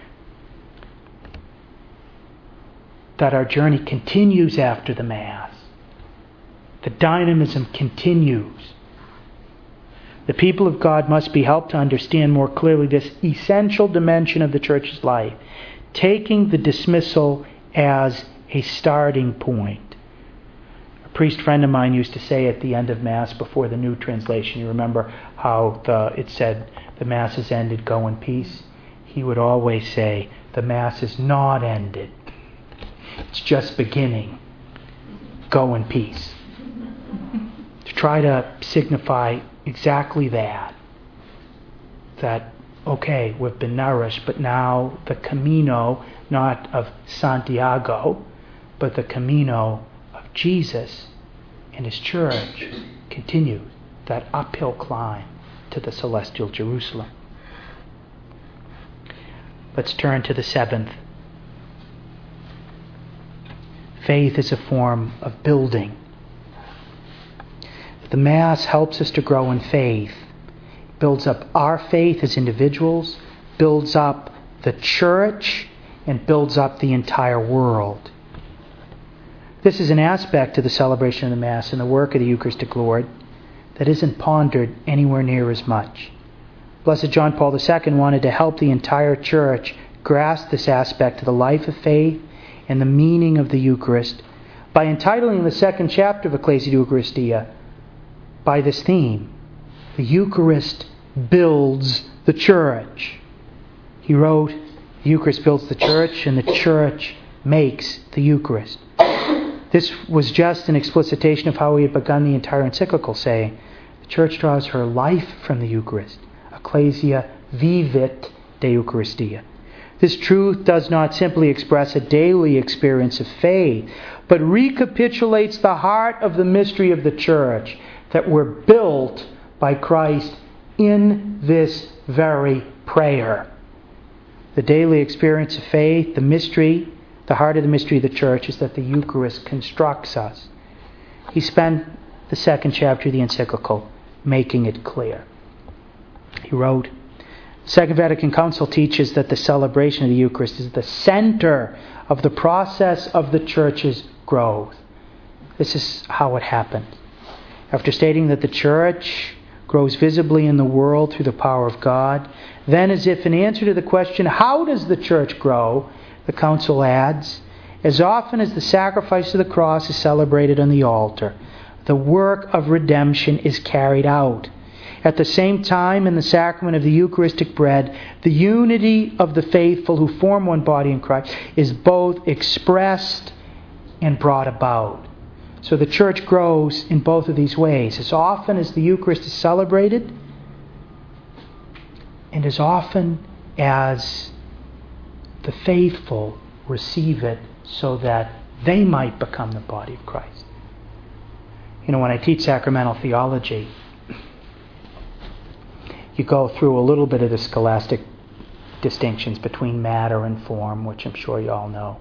That our journey continues after the Mass. The dynamism continues. The people of God must be helped to understand more clearly this essential dimension of the Church's life, taking the dismissal as a starting point. A priest friend of mine used to say at the end of Mass before the New Translation, you remember how it said, the Mass is ended, go in peace? He would always say, the Mass is not ended. It's just beginning. Go in peace. To try to signify exactly that. That, okay, we've been nourished, but now the Camino, not of Santiago, but the Camino of Jesus and his Church continues. That uphill climb to the celestial Jerusalem. Let's turn to the seventh. Faith is a form of building. The Mass helps us to grow in faith. It builds up our faith as individuals, builds up the Church, and builds up the entire world. This is an aspect of the celebration of the Mass and the work of the Eucharistic Lord that isn't pondered anywhere near as much. Blessed John Paul II wanted to help the entire Church grasp this aspect of the life of faith and the meaning of the Eucharist by entitling the second chapter of Ecclesia Eucharistia by this theme: the Eucharist builds the Church. He wrote, the Eucharist builds the Church and the Church makes the Eucharist. This was just an explicitation of how he had begun the entire encyclical, saying, The Church draws her life from the Eucharist. Ecclesia vivit de Eucharistia. This truth does not simply express a daily experience of faith, but recapitulates the heart of the mystery of the Church, that we're built by Christ in this very prayer. The daily experience of faith, the mystery, the heart of the mystery of the Church, is that the Eucharist constructs us. He spent the second chapter of the encyclical making it clear. He wrote, the Second Vatican Council teaches that the celebration of the Eucharist is the center of the process of the Church's growth. This is how it happened. After stating that the Church grows visibly in the world through the power of God, then, as if in answer to the question, how does the Church grow, the Council adds, as often as the sacrifice of the cross is celebrated on the altar, the work of redemption is carried out. At the same time, in the sacrament of the Eucharistic bread, the unity of the faithful who form one body in Christ is both expressed and brought about. So the Church grows in both of these ways. As often as the Eucharist is celebrated, and as often as the faithful receive it so that they might become the body of Christ. You know, when I teach sacramental theology, you go through a little bit of the scholastic distinctions between matter and form, which I'm sure you all know.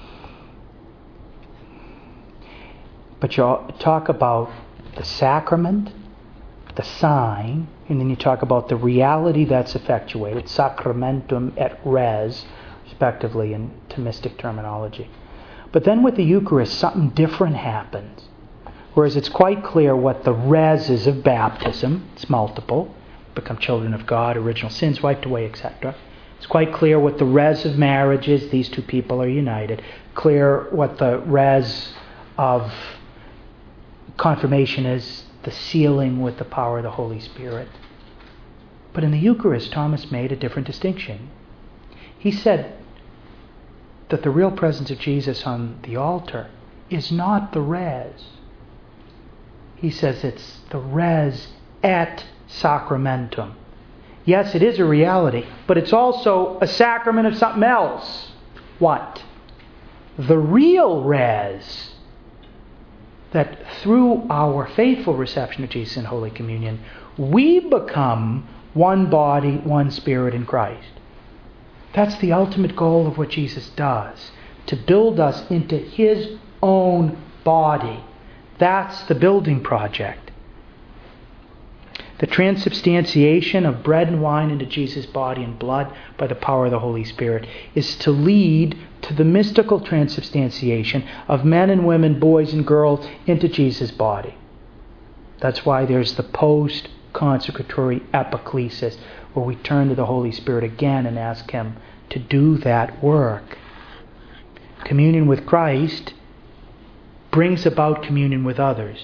But you talk about the sacrament, the sign, and then you talk about the reality that's effectuated, sacramentum et res, respectively, in Thomistic terminology. But then with the Eucharist, something different happens. Whereas it's quite clear what the res is of baptism, it's multiple, become children of God, original sins wiped away, etc. It's quite clear what the res of marriage is, these two people are united. Clear what the res of confirmation is, the sealing with the power of the Holy Spirit. But in the Eucharist, Thomas made a different distinction. He said that the real presence of Jesus on the altar is not the res. He says it's the res et sacramentum. Yes, it is a reality, but it's also a sacrament of something else. What? The real res, that through our faithful reception of Jesus in Holy Communion, we become one body, one spirit in Christ. That's the ultimate goal of what Jesus does, to build us into His own body. That's the building project. The transubstantiation of bread and wine into Jesus' body and blood by the power of the Holy Spirit is to lead to the mystical transubstantiation of men and women, boys and girls, into Jesus' body. That's why there's the post-consecratory epiclesis, where we turn to the Holy Spirit again and ask Him to do that work. Communion with Christ brings about communion with others.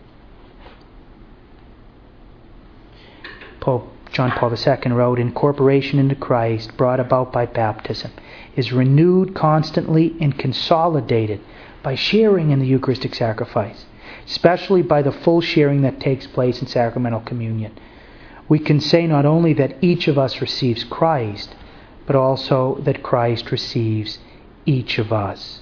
Pope John Paul II wrote, incorporation into Christ, brought about by baptism, is renewed constantly and consolidated by sharing in the Eucharistic sacrifice, especially by the full sharing that takes place in sacramental communion. We can say not only that each of us receives Christ, but also that Christ receives each of us.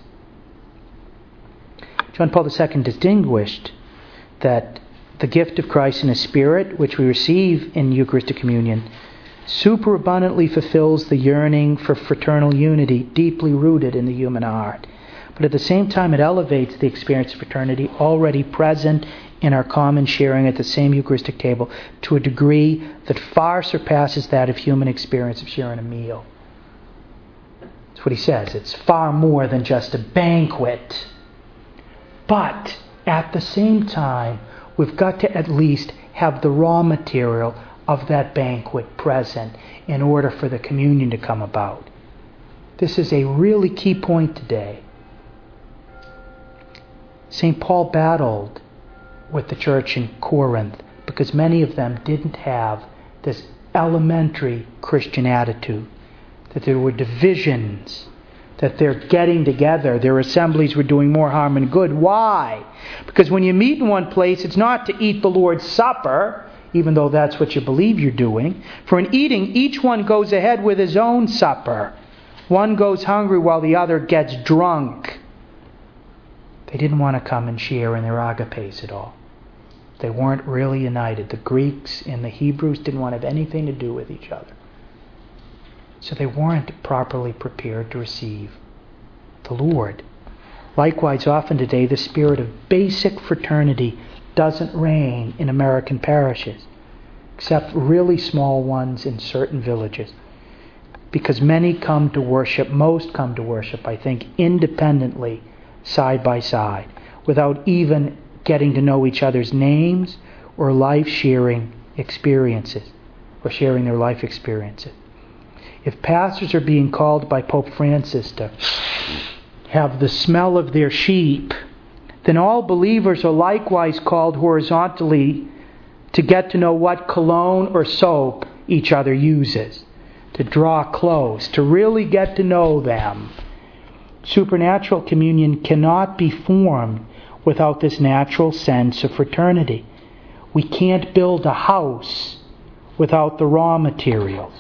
John Paul II distinguished that the gift of Christ in His Spirit, which we receive in Eucharistic communion, superabundantly fulfills the yearning for fraternal unity deeply rooted in the human heart. But at the same time, it elevates the experience of fraternity already present in our common sharing at the same Eucharistic table to a degree that far surpasses that of human experience of sharing a meal. That's what he says. It's far more than just a banquet. But at the same time, we've got to at least have the raw material of that banquet present in order for the communion to come about. This is a really key point today. St. Paul battled with the church in Corinth because many of them didn't have this elementary Christian attitude, that there were divisions that they're getting together. Their assemblies were doing more harm than good. Why? Because when you meet in one place, it's not to eat the Lord's Supper, even though that's what you believe you're doing. For in eating, each one goes ahead with his own supper. One goes hungry while the other gets drunk. They didn't want to come and share in their agapes at all. They weren't really united. The Greeks and the Hebrews didn't want to have anything to do with each other. So they weren't properly prepared to receive the Lord. Likewise, often today, the spirit of basic fraternity doesn't reign in American parishes, except really small ones in certain villages. Because many come to worship, most come to worship, I think, independently, side by side, without even getting to know each other's names or life-sharing experiences, or sharing their life experiences. If pastors are being called by Pope Francis to have the smell of their sheep, then all believers are likewise called horizontally to get to know what cologne or soap each other uses, to draw close, to really get to know them. Supernatural communion cannot be formed without this natural sense of fraternity. We can't build a house without the raw materials.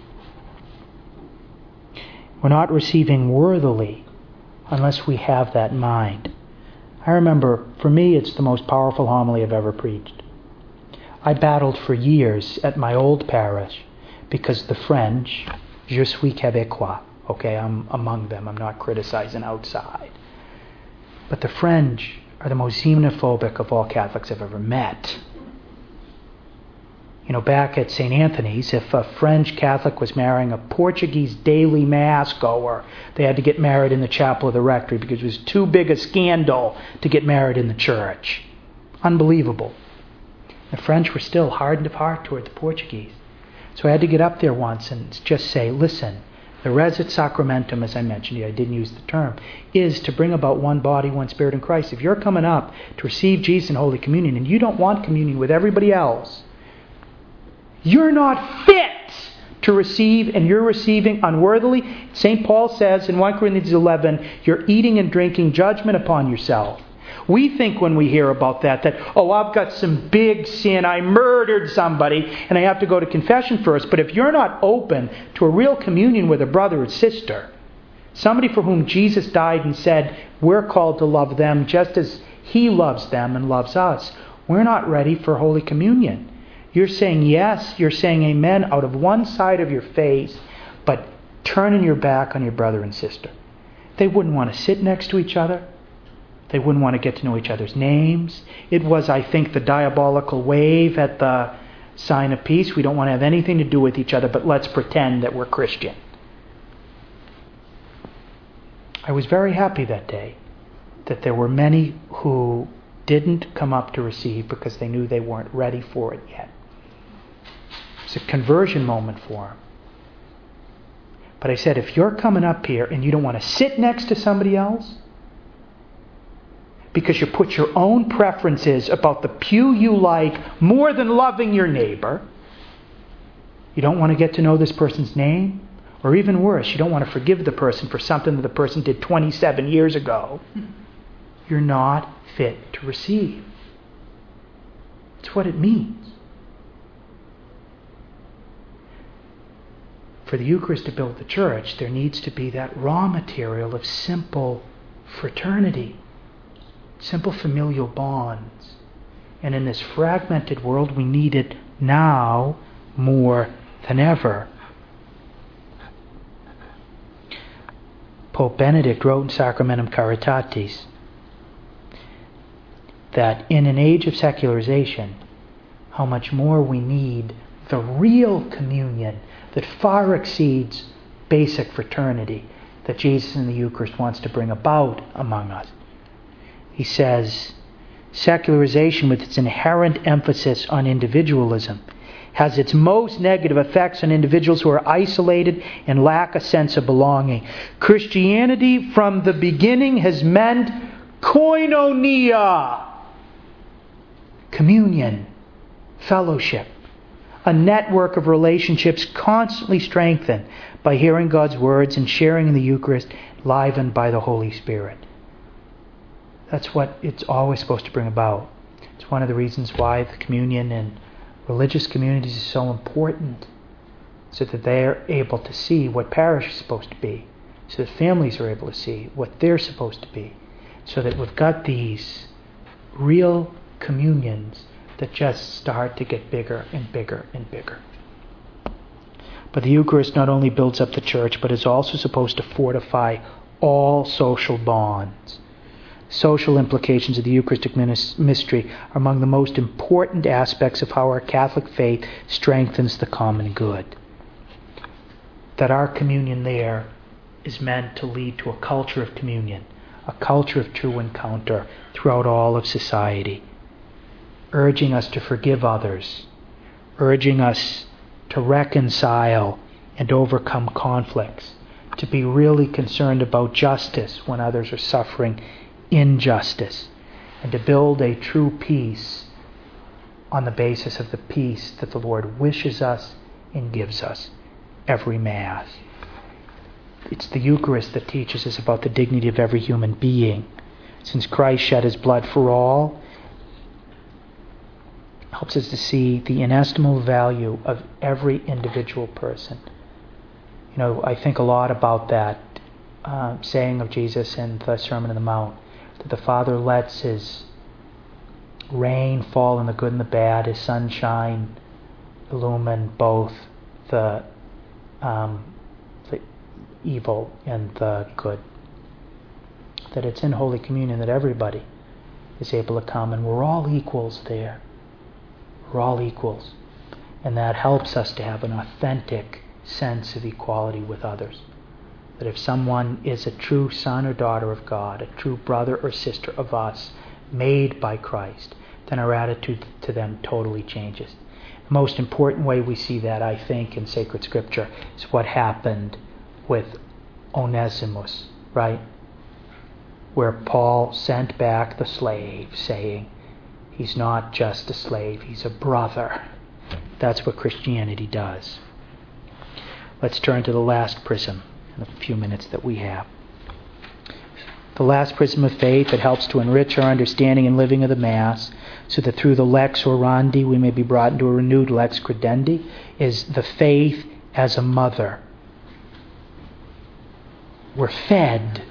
We're not receiving worthily unless we have that in mind. I remember, for me, it's the most powerful homily I've ever preached. I battled for years at my old parish because the French, je suis Québécois, okay, I'm among them, I'm not criticizing outside. But the French are the most xenophobic of all Catholics I've ever met. You know, back at St. Anthony's, if a French Catholic was marrying a Portuguese daily mass goer, they had to get married in the chapel of the rectory because it was too big a scandal to get married in the church. Unbelievable. The French were still hardened of heart toward the Portuguese. So I had to get up there once and just say, listen, the res et sacramentum, as I mentioned, I didn't use the term, is to bring about one body, one spirit in Christ. If you're coming up to receive Jesus in Holy Communion and you don't want communion with everybody else, you're not fit to receive, and you're receiving unworthily. St. Paul says in 1 Corinthians 11, you're eating and drinking judgment upon yourself. We think when we hear about that, oh, I've got some big sin, I murdered somebody, and I have to go to confession first. But if you're not open to a real communion with a brother or sister, somebody for whom Jesus died and said, we're called to love them just as He loves them and loves us, we're not ready for Holy Communion. You're saying yes, you're saying amen out of one side of your face, but turning your back on your brother and sister. They wouldn't want to sit next to each other. They wouldn't want to get to know each other's names. It was, I think, the diabolical wave at the sign of peace. We don't want to have anything to do with each other, but let's pretend that we're Christian. I was very happy that day that there were many who didn't come up to receive because they knew they weren't ready for it yet. It's a conversion moment for them. But I said, if you're coming up here and you don't want to sit next to somebody else because you put your own preferences about the pew you like more than loving your neighbor, you don't want to get to know this person's name, or even worse, you don't want to forgive the person for something that the person did 27 years ago, you're not fit to receive. It's what it means. For the Eucharist to build the church, there needs to be that raw material of simple fraternity, simple familial bonds. And in this fragmented world, we need it now more than ever. Pope Benedict wrote in Sacramentum Caritatis that in an age of secularization, how much more we need the real communion that far exceeds basic fraternity that Jesus in the Eucharist wants to bring about among us. He says, secularization with its inherent emphasis on individualism has its most negative effects on individuals who are isolated and lack a sense of belonging. Christianity from the beginning has meant koinonia, communion, fellowship, a network of relationships constantly strengthened by hearing God's words and sharing in the Eucharist, livened by the Holy Spirit. That's what it's always supposed to bring about. It's one of the reasons why the communion in religious communities is so important, so that they're able to see what parish is supposed to be, so that families are able to see what they're supposed to be, so that we've got these real communions that just start to get bigger and bigger and bigger. But the Eucharist not only builds up the church, but is also supposed to fortify all social bonds. Social implications of the Eucharistic mystery are among the most important aspects of how our Catholic faith strengthens the common good. That our communion there is meant to lead to a culture of communion, a culture of true encounter throughout all of society, urging us to forgive others, urging us to reconcile and overcome conflicts, to be really concerned about justice when others are suffering injustice, and to build a true peace on the basis of the peace that the Lord wishes us and gives us every Mass. It's the Eucharist that teaches us about the dignity of every human being. Since Christ shed his blood for all, helps us to see the inestimable value of every individual person. I think a lot about that saying of Jesus in the Sermon on the Mount, that the Father lets his rain fall on the good and the bad, his sunshine illumine both the evil and the good. That it's in Holy Communion that everybody is able to come, and we're all equals there. We're all equals. And that helps us to have an authentic sense of equality with others. That if someone is a true son or daughter of God, a true brother or sister of us, made by Christ, then our attitude to them totally changes. The most important way we see that, I think, in sacred scripture is what happened with Onesimus, right? Where Paul sent back the slave, saying, he's not just a slave, he's a brother. That's what Christianity does. Let's turn to the last prism in the few minutes that we have. The last prism of faith that helps to enrich our understanding and living of the Mass, so that through the lex orandi we may be brought into a renewed lex credendi, is the faith as a mother. We're fed.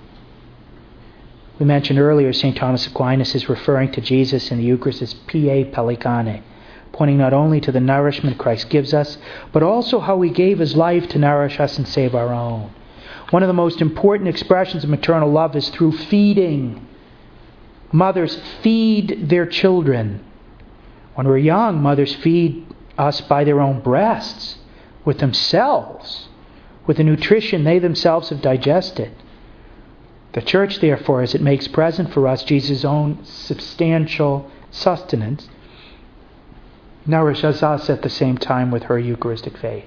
We mentioned earlier St. Thomas Aquinas is referring to Jesus in the Eucharist as pie pellicane, pointing not only to the nourishment Christ gives us, but also how he gave his life to nourish us and save our own. One of the most important expressions of maternal love is through feeding. Mothers feed their children. When we're young, mothers feed us by their own breasts, with themselves, with the nutrition they themselves have digested. The Church, therefore, as it makes present for us Jesus' own substantial sustenance, nourishes us at the same time with her Eucharistic faith.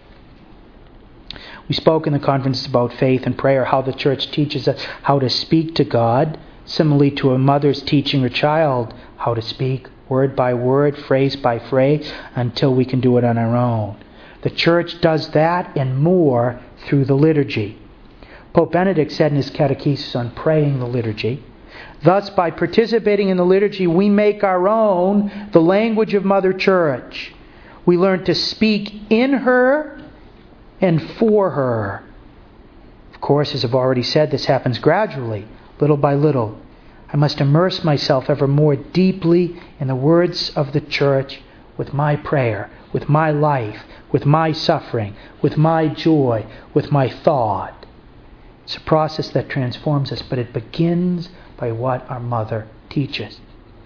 We spoke in the conference about faith and prayer, how the Church teaches us how to speak to God, similarly to a mother's teaching her child how to speak, word by word, phrase by phrase, until we can do it on our own. The Church does that and more through the liturgy. Pope Benedict said in his catechesis on praying the liturgy, thus, by participating in the liturgy, we make our own the language of Mother Church. We learn to speak in her and for her. Of course, as I've already said, this happens gradually, little by little. I must immerse myself ever more deeply in the words of the Church with my prayer, with my life, with my suffering, with my joy, with my thought. It's a process that transforms us, but it begins by what our mother teaches.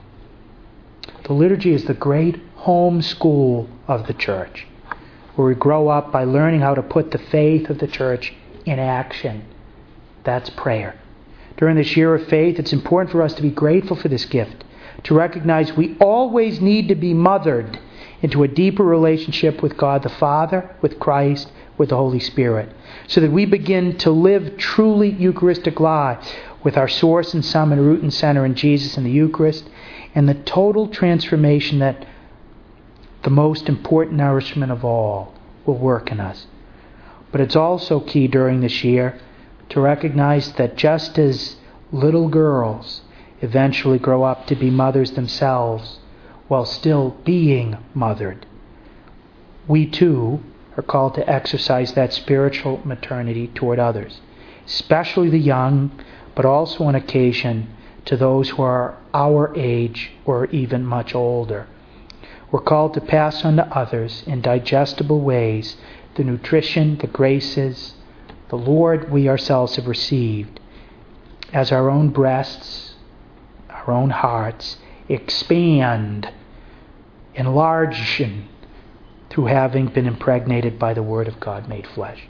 The liturgy is the great home school of the Church, where we grow up by learning how to put the faith of the Church in action. That's prayer. During this year of faith, it's important for us to be grateful for this gift, to recognize we always need to be mothered into a deeper relationship with God the Father, with Christ, with the Holy Spirit, so that we begin to live truly Eucharistic lives with our source and sum and root and center in Jesus and the Eucharist, and the total transformation that the most important nourishment of all will work in us. But it's also key during this year to recognize that just as little girls eventually grow up to be mothers themselves while still being mothered, we too are called to exercise that spiritual maternity toward others, especially the young, but also on occasion to those who are our age or even much older. We're called to pass on to others in digestible ways the nutrition, the graces, the Lord we ourselves have received, as our own breasts, our own hearts expand, enlarge through having been impregnated by the Word of God made flesh.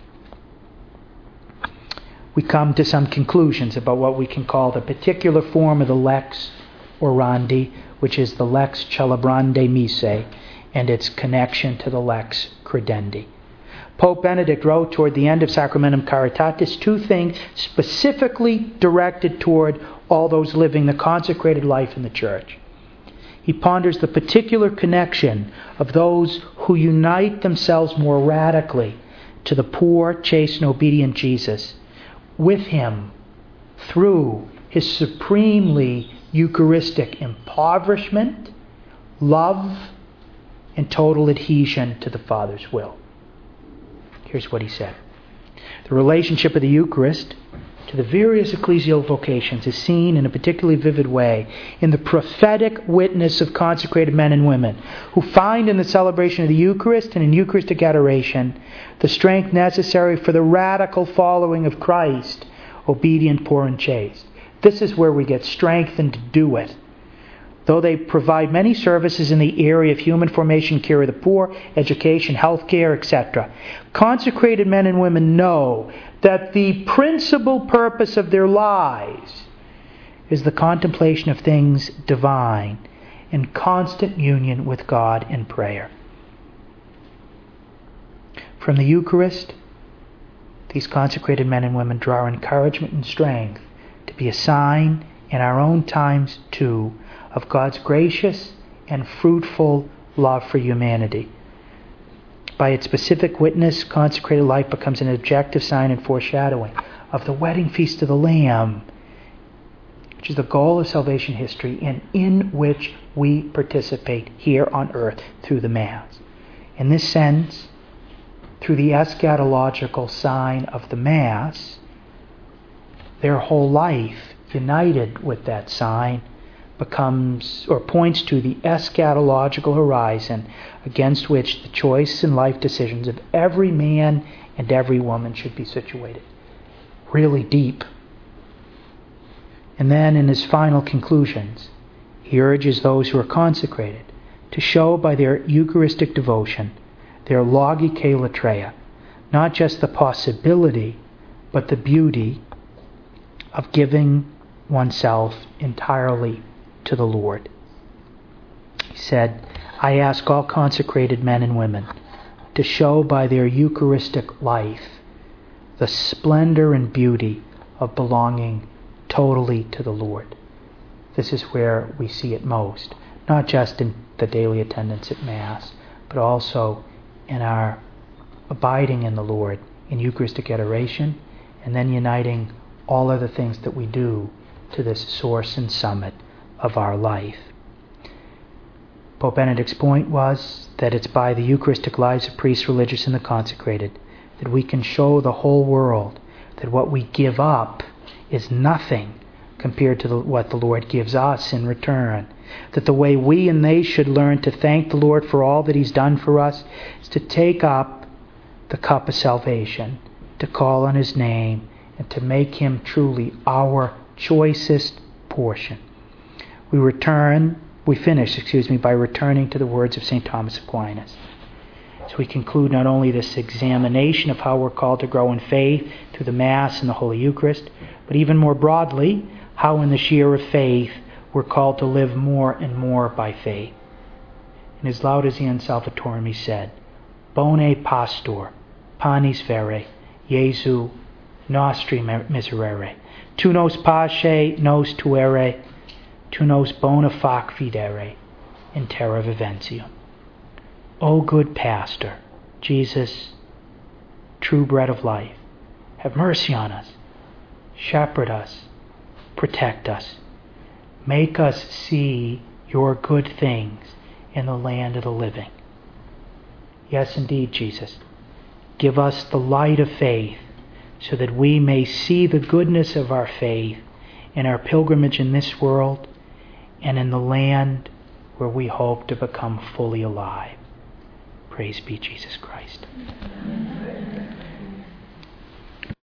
We come to some conclusions about what we can call the particular form of the lex orandi, which is the lex celebrandi missae, and its connection to the lex credendi. Pope Benedict wrote toward the end of Sacramentum Caritatis 2 things specifically directed toward all those living the consecrated life in the Church. He ponders the particular connection of those who unite themselves more radically to the poor, chaste, and obedient Jesus with Him through His supremely Eucharistic impoverishment, love, and total adhesion to the Father's will. Here's what he said. The relationship of the Eucharist to the various ecclesial vocations is seen in a particularly vivid way in the prophetic witness of consecrated men and women who find in the celebration of the Eucharist and in Eucharistic adoration the strength necessary for the radical following of Christ, obedient, poor, and chaste. This is where we get strengthened to do it. Though they provide many services in the area of human formation, care of the poor, education, health care, etc., consecrated men and women know that the principal purpose of their lives is the contemplation of things divine in constant union with God in prayer. From the Eucharist, these consecrated men and women draw encouragement and strength to be a sign in our own times too of God's gracious and fruitful love for humanity. By its specific witness, consecrated life becomes an objective sign and foreshadowing of the wedding feast of the Lamb, which is the goal of salvation history and in which we participate here on earth through the Mass. In this sense, through the eschatological sign of the Mass, their whole life, united with that sign, becomes or points to the eschatological horizon against which the choice and life decisions of every man and every woman should be situated. Really deep. And then in his final conclusions, he urges those who are consecrated to show by their Eucharistic devotion, their logike latreia, not just the possibility, but the beauty of giving oneself entirely to the Lord. He said, I ask all consecrated men and women to show by their Eucharistic life the splendor and beauty of belonging totally to the Lord. This is where we see it most, not just in the daily attendance at Mass, but also in our abiding in the Lord in Eucharistic adoration, and then uniting all other things that we do to this source and summit of our life. Pope Benedict's point was that it's by the Eucharistic lives of priests, religious, and the consecrated that we can show the whole world that what we give up is nothing compared to what the Lord gives us in return. That the way we and they should learn to thank the Lord for all that He's done for us is to take up the cup of salvation, to call on His name, and to make Him truly our choicest portion. We finish by returning to the words of St. Thomas Aquinas. So we conclude not only this examination of how we're called to grow in faith through the Mass and the Holy Eucharist, but even more broadly, how in the sphere of faith we're called to live more and more by faith. In his Laudazione Salvatorum he said, Bone pastor, panis vere, Jesu nostri miserere, tu nos pace, nos tuere, tu nos bona fac videre, in terra viventium. O good pastor, Jesus, true bread of life, have mercy on us. shepherd us, protect us. Make us see your good things in the land of the living. Yes, indeed, Jesus. Give us the light of faith so that we may see the goodness of our faith in our pilgrimage in this world and in the land where we hope to become fully alive. Praise be Jesus Christ.